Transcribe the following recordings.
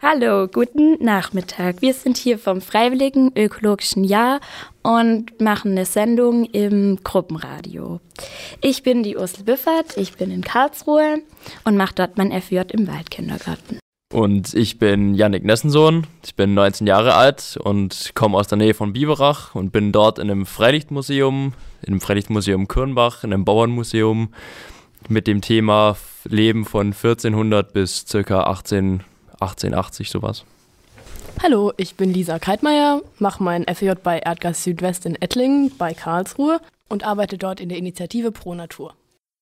Hallo, guten Nachmittag. Wir sind hier vom Freiwilligen Ökologischen Jahr und machen eine Sendung im Gruppenradio. Ich bin die Ursel Büffert, ich bin in Karlsruhe und mache dort mein FJ im Waldkindergarten. Und ich bin Jannik Nessensohn, ich bin 19 Jahre alt und komme aus der Nähe von Biberach und bin dort in einem Freilichtmuseum Kürnbach, in einem Bauernmuseum mit dem Thema Leben von 1400 bis ca. 1880 sowas. Hallo, ich bin Lisa Kreitmeier, mache mein FJ bei Erdgas Südwest in Ettlingen bei Karlsruhe und arbeite dort in der Initiative Pro Natur.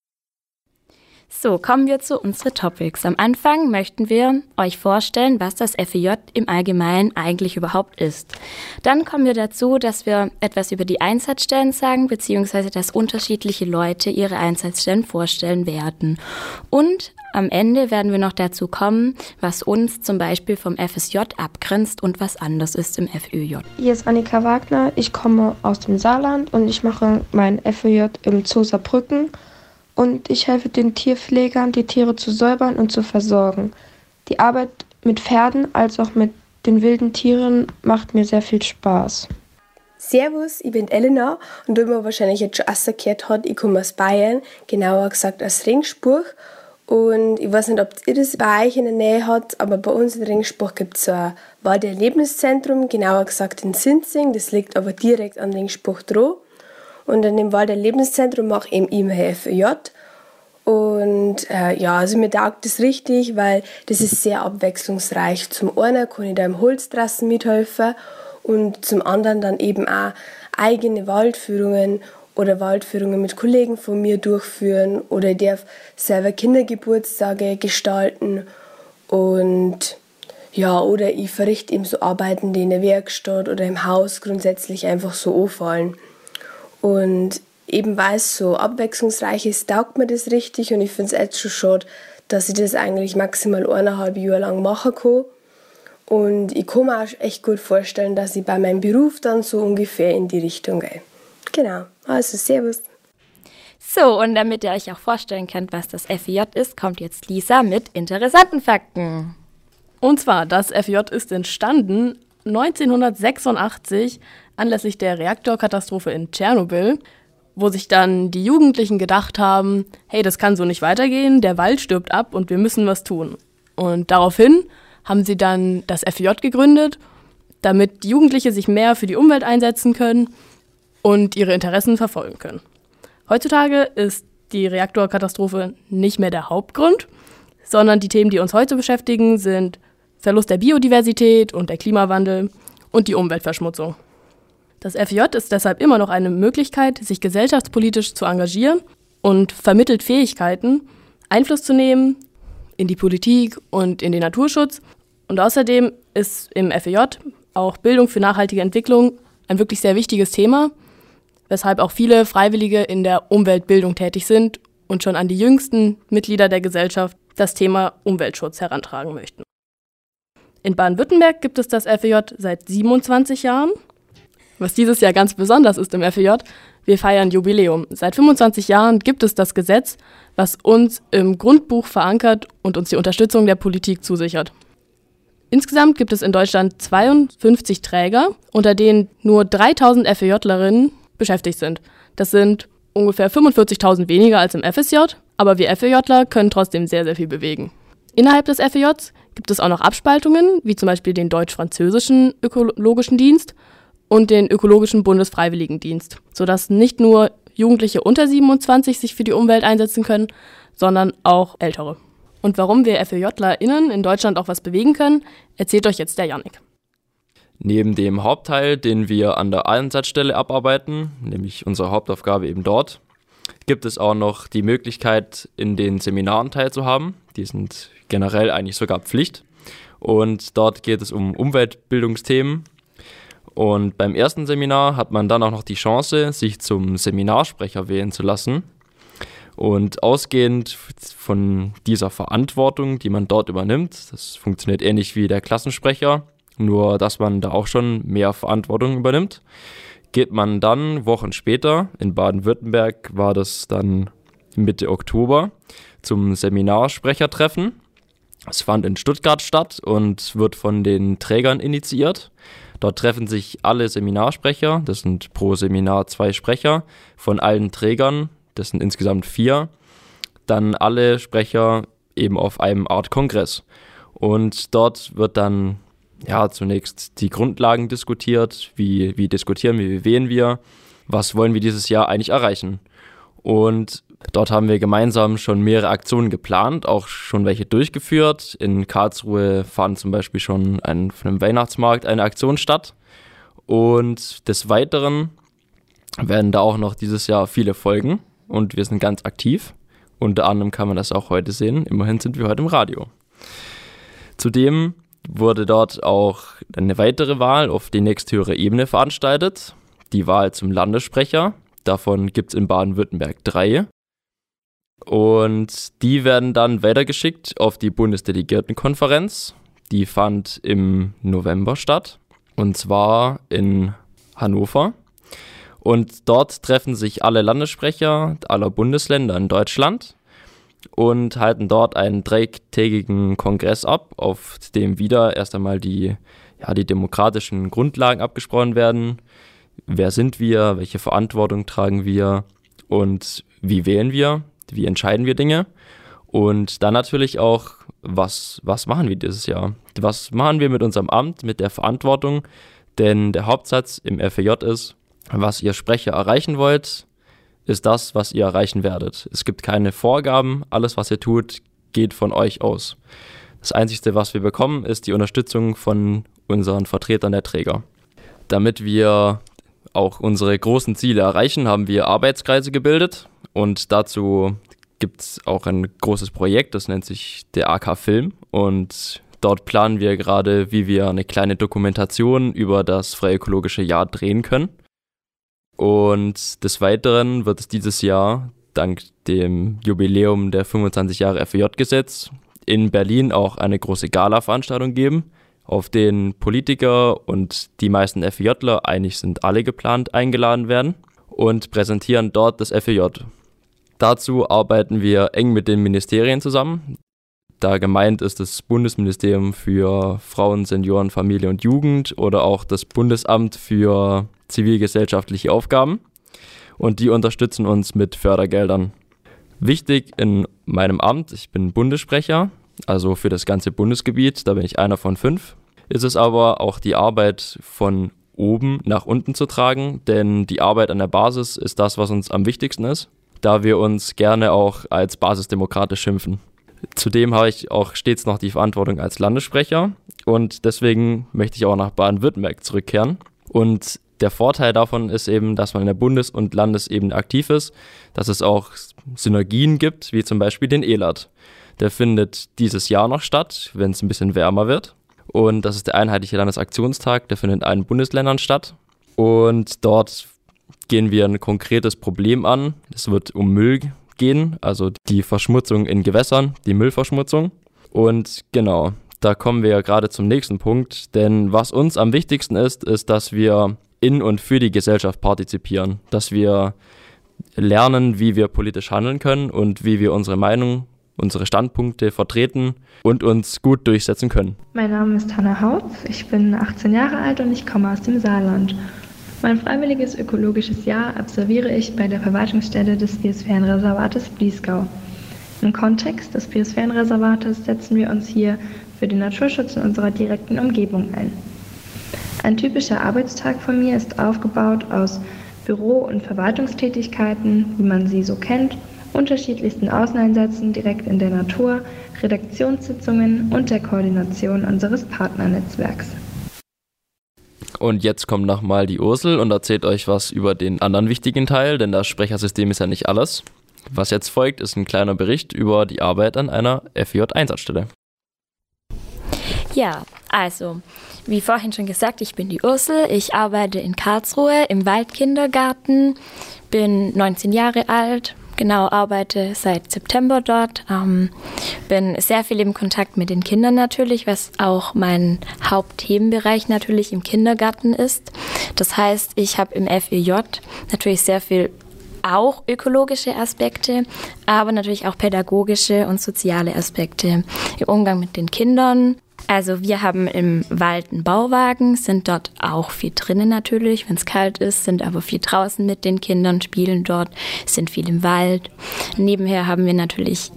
So, kommen wir zu unseren Topics. Am Anfang möchten wir euch vorstellen, was das FEJ im Allgemeinen eigentlich überhaupt ist. Dann kommen wir dazu, dass wir etwas über die Einsatzstellen sagen, beziehungsweise dass unterschiedliche Leute ihre Einsatzstellen vorstellen werden. Und am Ende werden wir noch dazu kommen, was uns zum Beispiel vom FSJ abgrenzt und was anders ist im FÖJ. Hier ist Annika Wagner, ich komme aus dem Saarland und ich mache mein FÖJ im Zoo Saarbrücken. Und ich helfe den Tierpflegern, die Tiere zu säubern und zu versorgen. Die Arbeit mit Pferden als auch mit den wilden Tieren macht mir sehr viel Spaß. Servus, ich bin Elena und wie man wahrscheinlich jetzt schon gehört hat, ich komme aus Bayern, genauer gesagt aus Ringsburg. Und ich weiß nicht, ob ihr das bei euch in der Nähe habt, aber bei uns in Ringsburg gibt es so ein Walderlebniszentrum, genauer gesagt in Sinzing, das liegt aber direkt an Ringsburg dran. Und in dem Walderlebniszentrum mache ich eben mein FÖJ. Und also mir taugt das richtig, weil das ist sehr abwechslungsreich. Zum einen kann ich da im Holztrassen mithelfen und zum anderen dann eben auch eigene Waldführungen oder Waldführungen mit Kollegen von mir durchführen oder ich darf selber Kindergeburtstage gestalten und oder ich verrichte eben so Arbeiten, die in der Werkstatt oder im Haus grundsätzlich einfach so anfallen. Und eben weil es so abwechslungsreich ist, taugt mir das richtig und ich finde es jetzt schon schade, dass ich das eigentlich maximal 1,5 Jahre lang machen kann. Und ich kann mir auch echt gut vorstellen, dass ich bei meinem Beruf dann so ungefähr in die Richtung gehe. Genau, also servus. So, und damit ihr euch auch vorstellen könnt, was das FEJ ist, kommt jetzt Lisa mit interessanten Fakten. Und zwar, das FEJ ist entstanden 1986 anlässlich der Reaktorkatastrophe in Tschernobyl, wo sich dann die Jugendlichen gedacht haben, hey, das kann so nicht weitergehen, der Wald stirbt ab und wir müssen was tun. Und daraufhin haben sie dann das FEJ gegründet, damit Jugendliche sich mehr für die Umwelt einsetzen können und ihre Interessen verfolgen können. Heutzutage ist die Reaktorkatastrophe nicht mehr der Hauptgrund, sondern die Themen, die uns heute beschäftigen, sind Verlust der Biodiversität und der Klimawandel und die Umweltverschmutzung. Das FEJ ist deshalb immer noch eine Möglichkeit, sich gesellschaftspolitisch zu engagieren und vermittelt Fähigkeiten, Einfluss zu nehmen in die Politik und in den Naturschutz. Und außerdem ist im FEJ auch Bildung für nachhaltige Entwicklung ein wirklich sehr wichtiges Thema, weshalb auch viele Freiwillige in der Umweltbildung tätig sind und schon an die jüngsten Mitglieder der Gesellschaft das Thema Umweltschutz herantragen möchten. In Baden-Württemberg gibt es das FEJ seit 27 Jahren. Was dieses Jahr ganz besonders ist im FEJ, wir feiern Jubiläum. Seit 25 Jahren gibt es das Gesetz, was uns im Grundbuch verankert und uns die Unterstützung der Politik zusichert. Insgesamt gibt es in Deutschland 52 Träger, unter denen nur 3.000 FEJlerinnen beschäftigt sind. Das sind ungefähr 45.000 weniger als im FSJ, aber wir FEJler können trotzdem sehr, sehr viel bewegen. Innerhalb des FEJs gibt es auch noch Abspaltungen, wie zum Beispiel den deutsch-französischen ökologischen Dienst und den ökologischen Bundesfreiwilligendienst, sodass nicht nur Jugendliche unter 27 sich für die Umwelt einsetzen können, sondern auch Ältere. Und warum wir FEJlerInnen in Deutschland auch was bewegen können, erzählt euch jetzt der Jannik. Neben dem Hauptteil, den wir an der Einsatzstelle abarbeiten, nämlich unsere Hauptaufgabe eben dort, gibt es auch noch die Möglichkeit, in den Seminaren teilzuhaben. Die sind generell eigentlich sogar Pflicht. Und dort geht es um Umweltbildungsthemen. Und beim ersten Seminar hat man dann auch noch die Chance, sich zum Seminarsprecher wählen zu lassen. Und ausgehend von dieser Verantwortung, die man dort übernimmt, das funktioniert ähnlich wie der Klassensprecher, nur dass man da auch schon mehr Verantwortung übernimmt, geht man dann Wochen später, in Baden-Württemberg war das dann Mitte Oktober, zum Seminarsprechertreffen. Es fand in Stuttgart statt und wird von den Trägern initiiert. Dort treffen sich alle Seminarsprecher, das sind pro Seminar 2 Sprecher, von allen Trägern, das sind insgesamt 4, dann alle Sprecher eben auf einem Art Kongress. Und dort wird dann zunächst die Grundlagen diskutiert, wie diskutieren wir, wie wählen wir, was wollen wir dieses Jahr eigentlich erreichen. Und dort haben wir gemeinsam schon mehrere Aktionen geplant, auch schon welche durchgeführt. In Karlsruhe fand zum Beispiel schon von einem Weihnachtsmarkt eine Aktion statt. Und des Weiteren werden da auch noch dieses Jahr viele folgen und wir sind ganz aktiv. Unter anderem kann man das auch heute sehen. Immerhin sind wir heute im Radio. Zudem wurde dort auch eine weitere Wahl auf die nächsthöhere Ebene veranstaltet. Die Wahl zum Landessprecher. Davon gibt es in Baden-Württemberg 3. Und die werden dann weitergeschickt auf die Bundesdelegiertenkonferenz. Die fand im November statt. Und zwar in Hannover. Und dort treffen sich alle Landessprecher aller Bundesländer in Deutschland und halten dort einen 3-tägigen Kongress ab, auf dem wieder erst einmal die demokratischen Grundlagen abgesprochen werden. Wer sind wir? Welche Verantwortung tragen wir? Und wie wählen wir? Wie entscheiden wir Dinge? Und dann natürlich auch, was machen wir dieses Jahr? Was machen wir mit unserem Amt, mit der Verantwortung? Denn der Hauptsatz im FEJ ist, was ihr Sprecher erreichen wollt, ist das, was ihr erreichen werdet. Es gibt keine Vorgaben, alles, was ihr tut, geht von euch aus. Das Einzige, was wir bekommen, ist die Unterstützung von unseren Vertretern der Träger. Damit wir auch unsere großen Ziele erreichen, haben wir Arbeitskreise gebildet und dazu gibt es auch ein großes Projekt, das nennt sich der AK Film und dort planen wir gerade, wie wir eine kleine Dokumentation über das Freie Ökologische Jahr drehen können. Und des Weiteren wird es dieses Jahr, dank dem Jubiläum der 25 Jahre FEJ-Gesetz, in Berlin auch eine große Gala-Veranstaltung geben, auf den Politiker und die meisten FEJler, eigentlich sind alle geplant, eingeladen werden und präsentieren dort das FEJ. Dazu arbeiten wir eng mit den Ministerien zusammen. Da gemeint ist das Bundesministerium für Frauen, Senioren, Familie und Jugend oder auch das Bundesamt für zivilgesellschaftliche Aufgaben und die unterstützen uns mit Fördergeldern. Wichtig in meinem Amt, ich bin Bundessprecher, also für das ganze Bundesgebiet, da bin ich einer von 5, ist es aber auch die Arbeit von oben nach unten zu tragen, denn die Arbeit an der Basis ist das, was uns am wichtigsten ist, da wir uns gerne auch als basisdemokratisch schimpfen. Zudem habe ich auch stets noch die Verantwortung als Landessprecher und deswegen möchte ich auch nach Baden-Württemberg zurückkehren. Und der Vorteil davon ist eben, dass man in der Bundes- und Landesebene aktiv ist, dass es auch Synergien gibt, wie zum Beispiel den ELAT. Der findet dieses Jahr noch statt, wenn es ein bisschen wärmer wird. Und das ist der Einheitliche Landesaktionstag, der findet in allen Bundesländern statt. Und dort gehen wir ein konkretes Problem an. Es wird um Müll gehen, also die Verschmutzung in Gewässern, die Müllverschmutzung. Und genau, da kommen wir ja gerade zum nächsten Punkt. Denn was uns am wichtigsten ist, dass wir in und für die Gesellschaft partizipieren. Dass wir lernen, wie wir politisch handeln können und wie wir unsere Meinung, unsere Standpunkte vertreten und uns gut durchsetzen können. Mein Name ist Hanna Hautz, ich bin 18 Jahre alt und ich komme aus dem Saarland. Mein freiwilliges ökologisches Jahr absolviere ich bei der Verwaltungsstelle des Biosphärenreservates Bliesgau. Im Kontext des Biosphärenreservates setzen wir uns hier für den Naturschutz in unserer direkten Umgebung ein. Ein typischer Arbeitstag von mir ist aufgebaut aus Büro- und Verwaltungstätigkeiten, wie man sie so kennt, unterschiedlichsten Außeneinsätzen direkt in der Natur, Redaktionssitzungen und der Koordination unseres Partnernetzwerks. Und jetzt kommt nochmal die Ursel und erzählt euch was über den anderen wichtigen Teil, denn das Sprechersystem ist ja nicht alles. Was jetzt folgt, ist ein kleiner Bericht über die Arbeit an einer FEJ-Einsatzstelle. Ja, also, wie vorhin schon gesagt, ich bin die Ursel. Ich arbeite in Karlsruhe im Waldkindergarten, bin 19 Jahre alt, arbeite seit September dort, bin sehr viel im Kontakt mit den Kindern natürlich, was auch mein Hauptthemenbereich natürlich im Kindergarten ist. Das heißt, ich habe im FEJ natürlich sehr viel auch ökologische Aspekte, aber natürlich auch pädagogische und soziale Aspekte im Umgang mit den Kindern. Also wir haben im Wald einen Bauwagen, sind dort auch viel drinnen natürlich, wenn es kalt ist, sind aber viel draußen mit den Kindern, spielen dort, sind viel im Wald. Nebenher haben wir natürlich,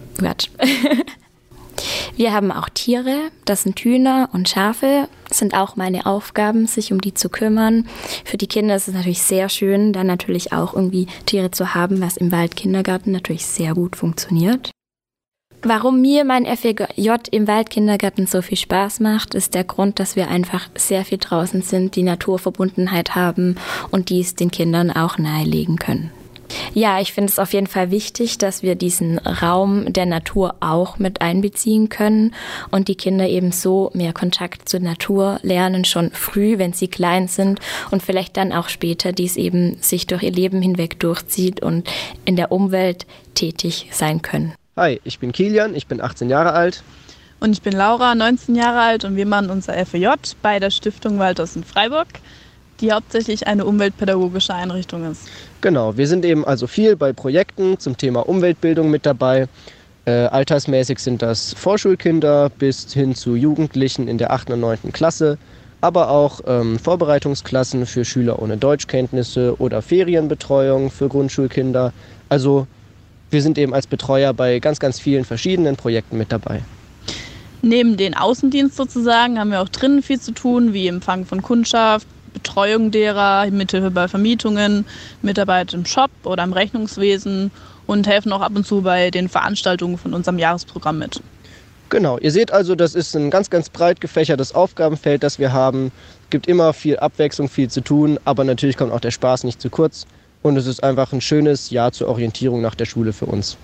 wir haben auch Tiere, das sind Hühner und Schafe, sind auch meine Aufgaben, sich um die zu kümmern. Für die Kinder ist es natürlich sehr schön, dann natürlich auch irgendwie Tiere zu haben, was im Waldkindergarten natürlich sehr gut funktioniert. Warum mir mein FEJ im Waldkindergarten so viel Spaß macht, ist der Grund, dass wir einfach sehr viel draußen sind, die Naturverbundenheit haben und dies den Kindern auch nahelegen können. Ja, ich finde es auf jeden Fall wichtig, dass wir diesen Raum der Natur auch mit einbeziehen können und die Kinder eben so mehr Kontakt zur Natur lernen, schon früh, wenn sie klein sind und vielleicht dann auch später dies eben sich durch ihr Leben hinweg durchzieht und in der Umwelt tätig sein können. Hi, ich bin Kilian, ich bin 18 Jahre alt. Und ich bin Laura, 19 Jahre alt und wir machen unser FEJ bei der Stiftung Waldhaus in Freiburg, die hauptsächlich eine umweltpädagogische Einrichtung ist. Genau, wir sind eben also viel bei Projekten zum Thema Umweltbildung mit dabei. Altersmäßig sind das Vorschulkinder bis hin zu Jugendlichen in der 8. und 9. Klasse, aber auch Vorbereitungsklassen für Schüler ohne Deutschkenntnisse oder Ferienbetreuung für Grundschulkinder. Also wir sind eben als Betreuer bei ganz, ganz vielen verschiedenen Projekten mit dabei. Neben den Außendienst sozusagen haben wir auch drinnen viel zu tun, wie Empfang von Kundschaft, Betreuung derer, Mithilfe bei Vermietungen, Mitarbeit im Shop oder im Rechnungswesen und helfen auch ab und zu bei den Veranstaltungen von unserem Jahresprogramm mit. Genau, ihr seht also, das ist ein ganz, ganz breit gefächertes Aufgabenfeld, das wir haben. Es gibt immer viel Abwechslung, viel zu tun, aber natürlich kommt auch der Spaß nicht zu kurz. Und es ist einfach ein schönes Jahr zur Orientierung nach der Schule für uns.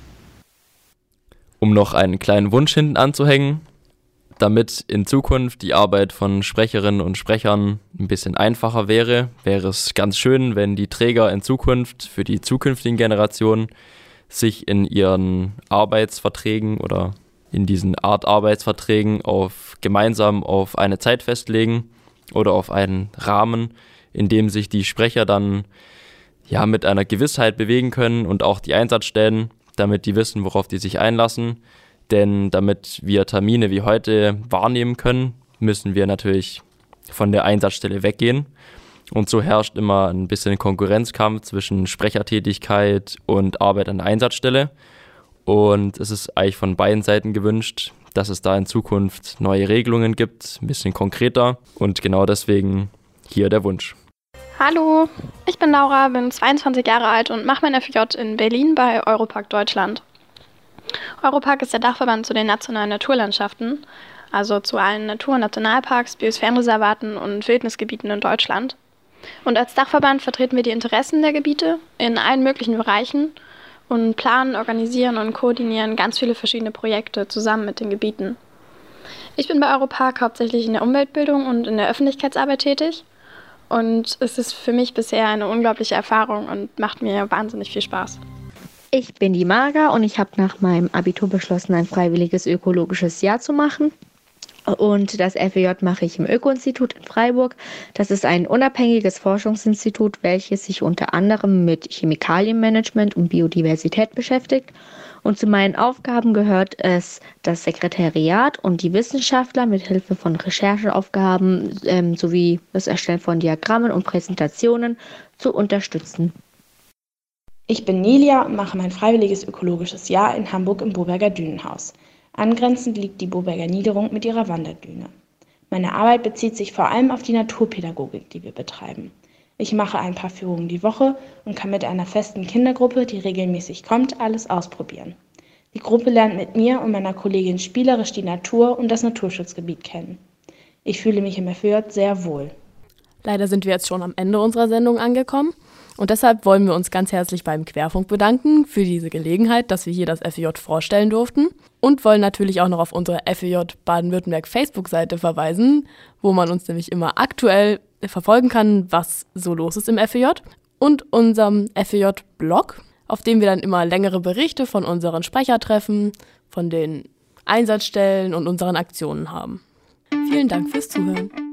Um noch einen kleinen Wunsch hinten anzuhängen, damit in Zukunft die Arbeit von Sprecherinnen und Sprechern ein bisschen einfacher wäre es ganz schön, wenn die Träger in Zukunft für die zukünftigen Generationen sich in ihren Arbeitsverträgen oder in diesen Art Arbeitsverträgen gemeinsam auf eine Zeit festlegen oder auf einen Rahmen, in dem sich die Sprecher dann mit einer Gewissheit bewegen können und auch die Einsatzstellen, damit die wissen, worauf die sich einlassen. Denn damit wir Termine wie heute wahrnehmen können, müssen wir natürlich von der Einsatzstelle weggehen. Und so herrscht immer ein bisschen Konkurrenzkampf zwischen Sprechertätigkeit und Arbeit an der Einsatzstelle. Und es ist eigentlich von beiden Seiten gewünscht, dass es da in Zukunft neue Regelungen gibt, ein bisschen konkreter. Und genau deswegen hier der Wunsch. Hallo, ich bin Laura, bin 22 Jahre alt und mache mein FEJ in Berlin bei Europark Deutschland. Europark ist der Dachverband zu den nationalen Naturlandschaften, also zu allen Natur- und Nationalparks, Biosphärenreservaten und Wildnisgebieten in Deutschland. Und als Dachverband vertreten wir die Interessen der Gebiete in allen möglichen Bereichen und planen, organisieren und koordinieren ganz viele verschiedene Projekte zusammen mit den Gebieten. Ich bin bei Europark hauptsächlich in der Umweltbildung und in der Öffentlichkeitsarbeit tätig. Und es ist für mich bisher eine unglaubliche Erfahrung und macht mir wahnsinnig viel Spaß. Ich bin die Marga und ich habe nach meinem Abitur beschlossen, ein freiwilliges ökologisches Jahr zu machen. Und das FEJ mache ich im Öko-Institut in Freiburg. Das ist ein unabhängiges Forschungsinstitut, welches sich unter anderem mit Chemikalienmanagement und Biodiversität beschäftigt. Und zu meinen Aufgaben gehört es, das Sekretariat und die Wissenschaftler mit Hilfe von Rechercheaufgaben sowie das Erstellen von Diagrammen und Präsentationen zu unterstützen. Ich bin Nelia und mache mein freiwilliges ökologisches Jahr in Hamburg im Boberger Dünenhaus. Angrenzend liegt die Boberger Niederung mit ihrer Wanderdüne. Meine Arbeit bezieht sich vor allem auf die Naturpädagogik, die wir betreiben. Ich mache ein paar Führungen die Woche und kann mit einer festen Kindergruppe, die regelmäßig kommt, alles ausprobieren. Die Gruppe lernt mit mir und meiner Kollegin spielerisch die Natur und das Naturschutzgebiet kennen. Ich fühle mich im FEJ sehr wohl. Leider sind wir jetzt schon am Ende unserer Sendung angekommen und deshalb wollen wir uns ganz herzlich beim Querfunk bedanken für diese Gelegenheit, dass wir hier das FEJ vorstellen durften und wollen natürlich auch noch auf unsere FEJ Baden-Württemberg Facebook-Seite verweisen, wo man uns nämlich immer aktuell verfolgen kann, was so los ist im FEJ und unserem FEJ-Blog, auf dem wir dann immer längere Berichte von unseren Sprechertreffen, von den Einsatzstellen und unseren Aktionen haben. Vielen Dank fürs Zuhören.